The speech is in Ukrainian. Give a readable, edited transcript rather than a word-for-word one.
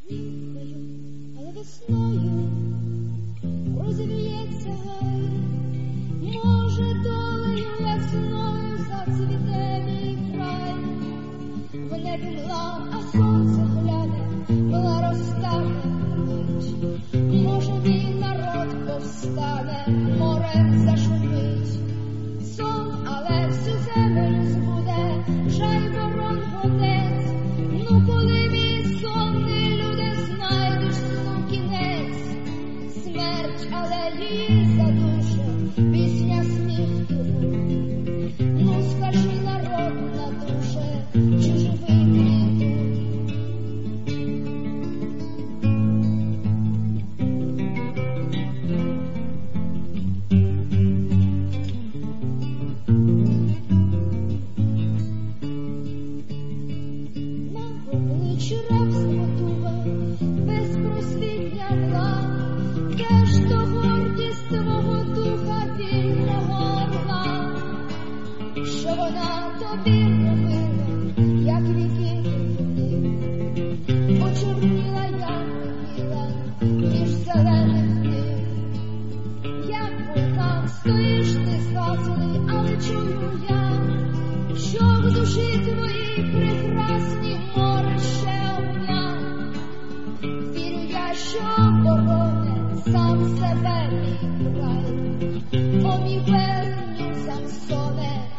квіткою, але весною розвіється гай. Може, долею весною зацвіте мій край. В небі мла, а сонце гляне, мла розтане мить. Може, мій народ повстане, морем зашумить. Сон, але всю землю збуде, жай ворон годець. Ну, коли мій сонний люди знайдуть сну кінець. Смерть, але її задуше, пісня сміх туру. Ну, скажи, народ на душе, чи живий мій на обличчі рабство туга, безпросвітня мла. Де ж то гордість твого духа вільного орла, що вона тобі робила, як віки трудів, почорніла, як могила, між зелених днів. Як вулкан стоїш ти згасений, але чую я, що в душі твоїй прекрасній море ще огня. Вірю я, що обороне сам себе мій край. О, мій верний Самсоне,